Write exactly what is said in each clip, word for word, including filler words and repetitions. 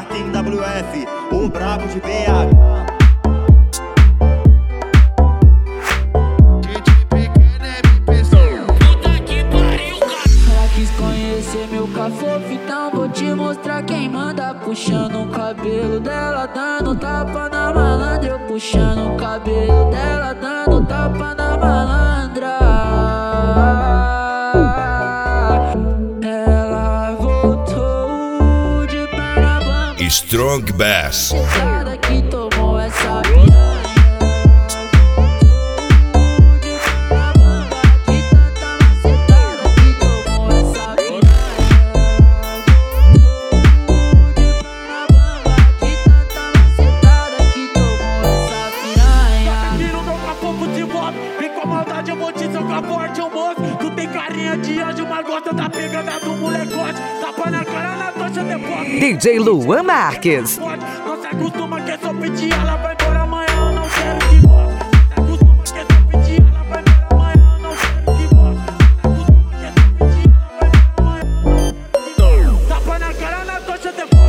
Martin W F, o brabo de B H. Então vou te mostrar quem manda. Puxando o cabelo dela, dando tapa na malandra. Eu puxando o cabelo dela, dando tapa na malandra. Ela voltou de Parabama, Strong Bass. que tomou essa piranha. Tu tem carinha de anjo, mas gosta da pegada do molecote. Tapa na cara, na tocha depois. D J Luan Marques. Não se acostuma que é só pedir, ela vai embora amanhã, eu não quero que volte. Não se acostuma que é só pedir, ela vai embora amanhã, eu não quero que volte. Não se acostuma que é só pedir, ela vai embora amanhã. Tapa na cara, na tocha depois.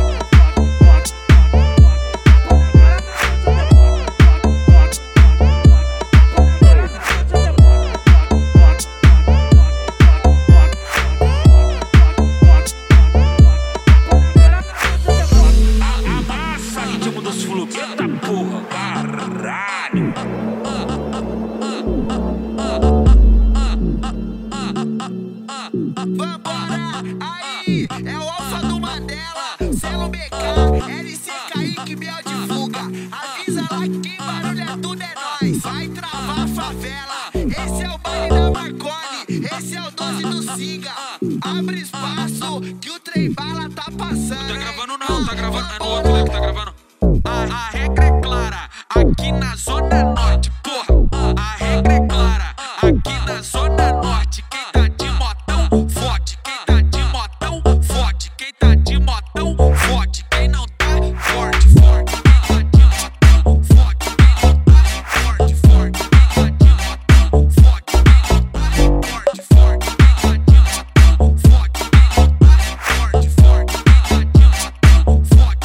Vambora, aí, é o Alfa do Mandela, Selo B K, L C Kaique, Biel de Fuga. Avisa lá que quem barulha tudo é nóis. Vai travar a favela, esse é o baile da Marconi, esse é o doze do Singa. Abre espaço que o trem bala tá passando. Tá gravando não, tá gravando, é no outro né, que tá gravando. A, a regra é clara, aqui na Zona Norte, porra. A regra é clara, aqui na Zona Norte. Quem tá de motão, forte. Quem tá de motão, forte. Quem tá de motão, forte. Quem não tá, forte, forte. Quem tá de motão, forte. Quem não tá, forte, forte. Quem tá de motão, forte. Quem não tá, forte, forte. Quem tá de motão, forte. Quem não tá, forte, forte. Quem tá de motão, forte.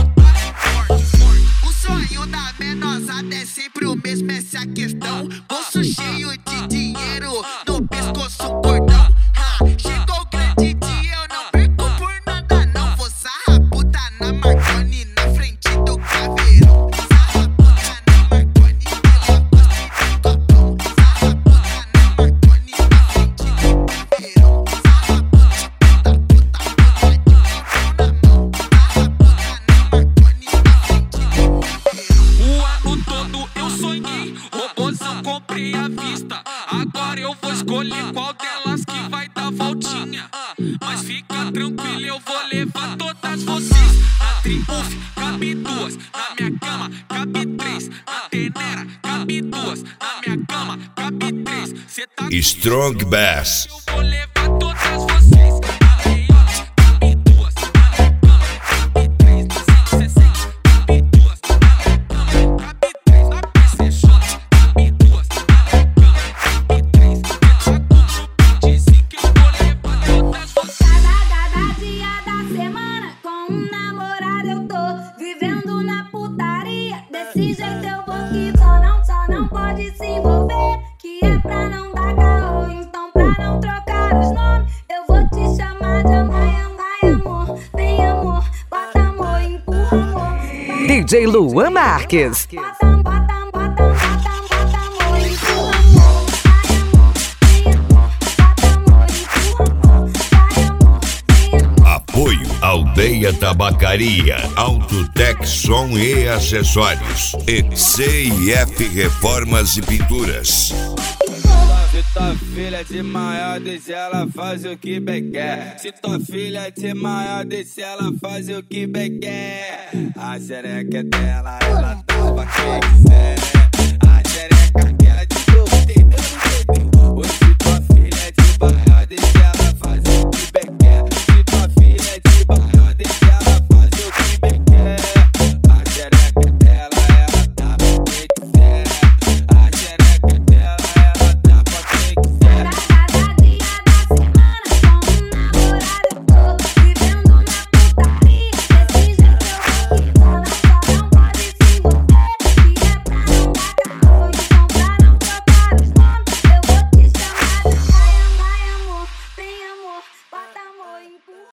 O sonho da menosada é sempre o mesmo, essa é a questão. Bolso cheio de dinheiro, no pescoço um cordão. Ha, chegou o grande dia, eu não perco por nada não. Vou sarraputa na Marconi, na frente do caveirão. Sarraputa na Marconi, ela gosta de copão. Sarraputa na Marconi, na frente do caveirão. Sarraputa, puta, puta, puta de copão na mão. Sarraputa na Marconi, na frente do caveirão. O ano todo eu sonhei, robôzão comprei à vista. Agora eu vou escolher qual delas que vai dar voltinha. Mas fica tranquilo, eu vou levar todas vocês. Na Triumph cabe duas, na minha cama cabe três. Na Tenera cabe duas, na minha cama cabe três. Cê tá Strong Bass. eu vou levar todas vocês. Na Real cabe duas, na minha cama cabe três. Na cento e sessenta cabe duas, na minha cama cabe três. Na P C J cabe duas, na minha cama cabe três. Entra com o grupo de cinco que eu vou levar todas vocês. Cada dia da semana com um namorado eu tô vivendo na putaria. Desse jeito eu vou que vou, não, só não pode se envolver, que é pra não dar caô. Então pra não trocar os nomes, eu vou te chamar de amor. Vai amor, vem amor, bota amor, empurra amor. D J Luan Marques. Bota, bota, bota, bota, bota amor, empurra amor. Vai amor, vem amor, bota amor, empurra amor. Vai amor, vem amor. Apoio Aldeia Tabacaria, Autotec Som e Acessórios. E C I F Reformas e Pinturas. Se tua filha de maior, deixa ela fazer o que bem quer. Se tua filha de maior, deixa ela fazer o que bem quer. A xereca é dela, ela tava quem quiser. A xereca